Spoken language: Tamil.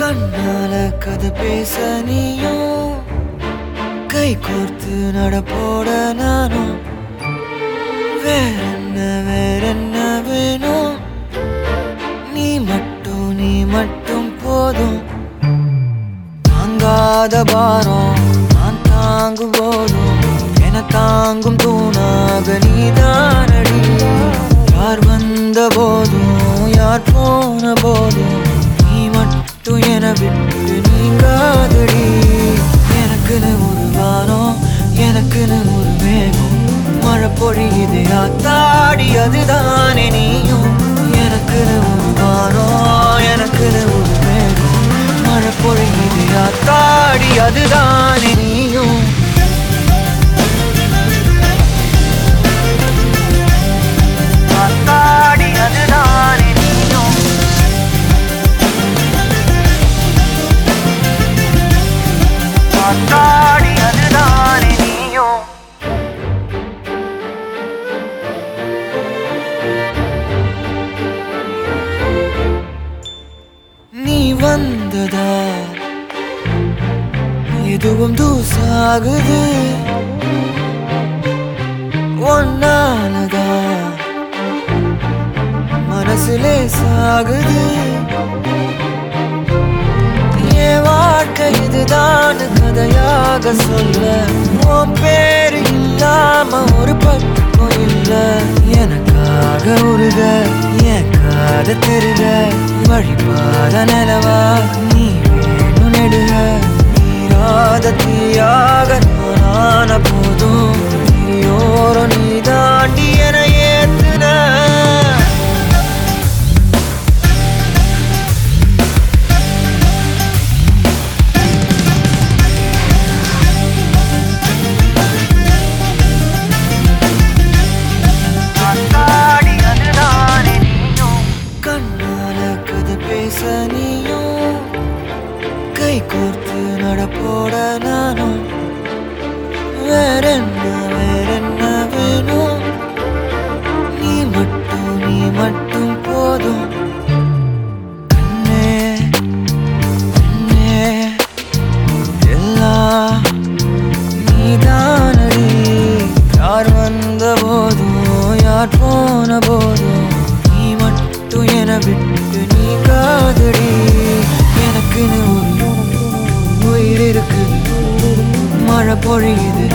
கண்ணால கதை பேச நீயும் கை கோர்த்து நடப்போட நானும் வேறென்ன வேணும் நீ மட்டும் போதும் தாங்காத பாரம் நான் தாங்கும் போதும் என தாங்கும் தூணாக நீதானடி யார் வந்த போதும் யார் போன போதும் நீ மட்டும் என விட்டு நீங்காதடி எனக்குன்னு ஒரு வானம் எனக்குன்னு ஒரு மேகம் மழை பொழியுது ஆத்தாடி அதுதானே நீயும் எனக்குன்னு ஒரு வானம் எனக்குன்னு ஒரு மேகம் மழை பொழியுது ஆத்தாடி அதுதானே நீயும் ஆத்தாடி அதுதானே நீயும் ஆத்தாடி அதுதானே நீயும் நீ வந்ததா எதுவும் தூசாகுது ஒன்னாலதா மனசுலே சாகுது என் வாழ்க்கை இதுதான் கதையாக சொல்ல உன் பேரு இல்லாம ஒரு பக்கம் இல்ல எனக்காக உருக என் காத திருக வழிபாத நிலவா நீ வேணும் நெடுக நீராத தீயாக நானான போதும் நீயோரம் நீ தாண்டி என ஏத்துன நீயும் கை கோர்த்து நடப்போட நானும் வேறென்ன வேணும் நீ மட்டும் போதும் கண்ணே எல்லாம் நீதானடி யார் வந்த போதும் யார் போன போதும் நீ மட்டும் என விட்டு நீ காதடி எனக்குன்னு ஒரு உயிர் இருக்கு மழை பொழியுது